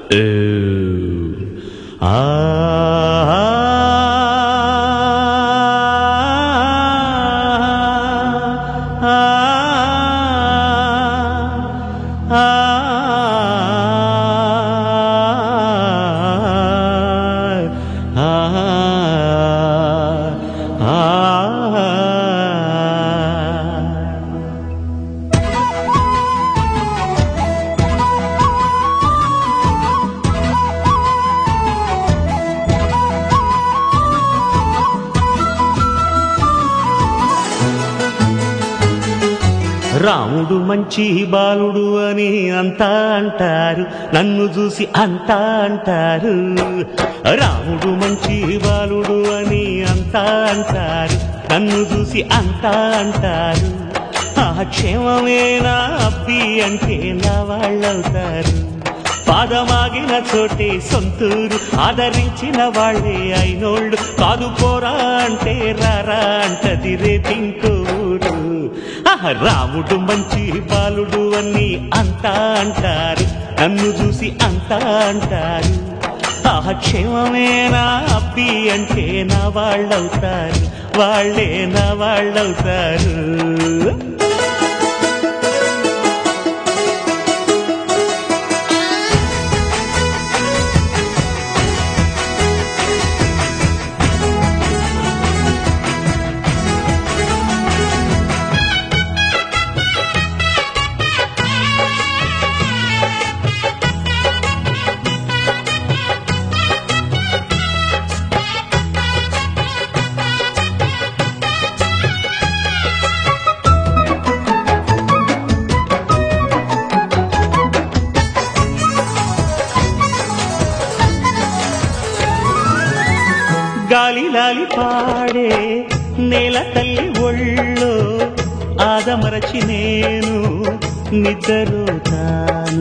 రాముడు మంచి బాలుడు అని అంతా అంటారు, నన్ను చూసి అంతా అంటారు. రాముడు మంచి బాలుడు అని అంతా అంటారు, నన్ను చూసి అంతా అంటారు. ఆ క్షేమమేనా అబ్బి అంటే నా వాళ్ళవుతారు. పాదమాగిన చోటే సొంతూరు, ఆదరించిన వాళ్ళే అయినోళ్ళు. కాదు పోరా అంటే రారా అంటది రేపింటూరు. రాముడు మంచి బాలుడు అని అంతా అంటారు, నన్ను చూసి అంతా అంటారు. ఆ క్షేమమేనా అబ్బి అంటే నా వాళ్ళవుతారు, వాళ్ళే నా వాళ్ళవుతారు. గాలి లాలి పాడే నేల తల్లి ఒళ్ళో ఆదమరచి నేను నిద్రపోతాను.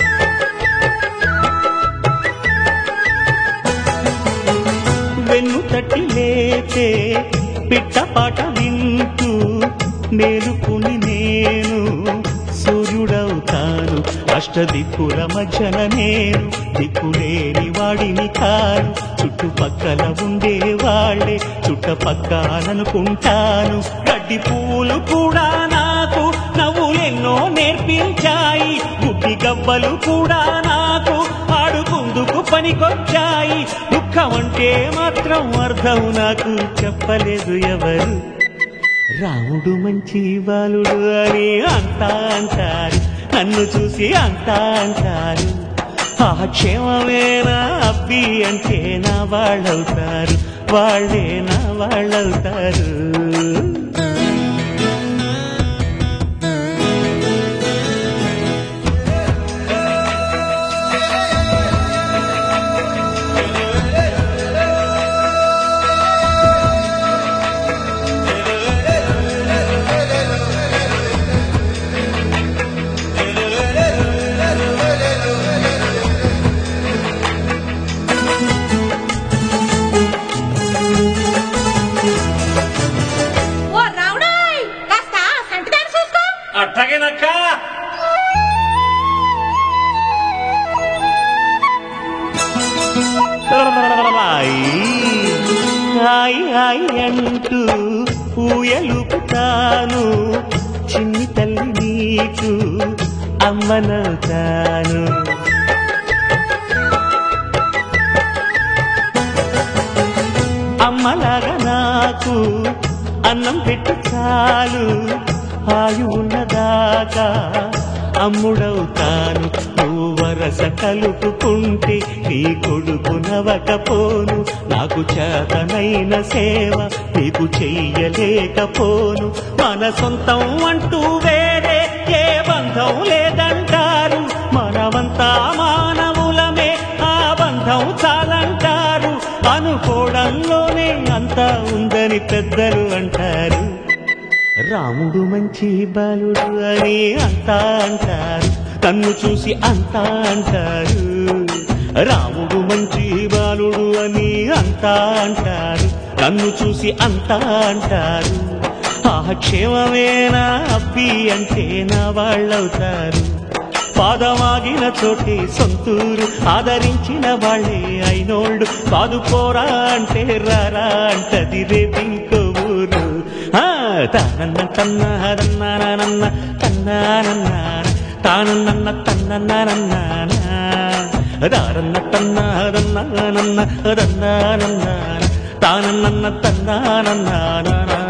వెన్ను తట్టి లేతే పిట్టపాట వింటూ మేలుకుని నేను సూర్యుడవుతాను. అష్టదిక్కుల మధ్యన నేను దిక్కులేని వాడిని కాను. చుట్టుపక్కల ఉండే వాళ్ళే చుట్టపక్కలనుకుంటాను. గడ్డి పూలు కూడా నాకు నవ్వులెన్నో నేర్పించాయి. గుడ్డి గవ్వలు కూడా నాకు ఆడుకుందుకు పనికొచ్చాయి. దుఃఖం అంటే మాత్రం అర్థం నాకు చెప్పలేదు ఎవరు. రాముడు మంచి బాలుడు అని అంతా అంటారు, నన్ను చూసి అంతా అంటారు. ఆ క్షేమమేనా అబ్బి అంటే నా వాళ్ళవుతారు, వాళ్ళే నా వాళ్ళవుతారు. అట్టగేనక్క. హాయ్ హాయ్ అంటూ ఊయలుపుతాను, చిన్ని తల్లి నీకు అమ్మనవుతాను. అమ్మలాగా నాకు అన్నం పెట్టు చాలు, ఆయు ఉన్నదాకా అమ్ముడవుతాను. నువ్వు వరస కలుపుకుంటే నీ కొడుకు నవకపోను. నాకు చేతనైన సేవ నీకు చెయ్యలేకపోను. మన సొంతం అంటూ వేరే ఏ బంధం లేదంటారు. మనమంతా మానవులమే, ఆ బంధం చాలంటారు. అనుకోవడంలోనే అంతా ఉందని పెద్దలు అంటారు. రాముడు మంచి బాలుడు అని అంతా అంటారు, నన్ను చూసి అంతా అంటారు. రాముడు మంచి బాలుడు అని అంతా అంటారు, నన్ను చూసి అంతా అంటారు. ఆ క్షేమమేనా అబ్బి అంటే నా వాళ్ళవుతారు, పాదమాగిన చోటే సొంతూరు ఆదరించిన వాళ్ళే అయినోళ్ళు కాదు పోరా అంటే రారా అంటది రేపింకో ఊరు తానన్న తన్నారన్నానన్న తన్నానన్న తానన్న తన్నన్న దారన్న తన్నారన్నానన్న దన్నానన్న తానన్న తన్నానన్న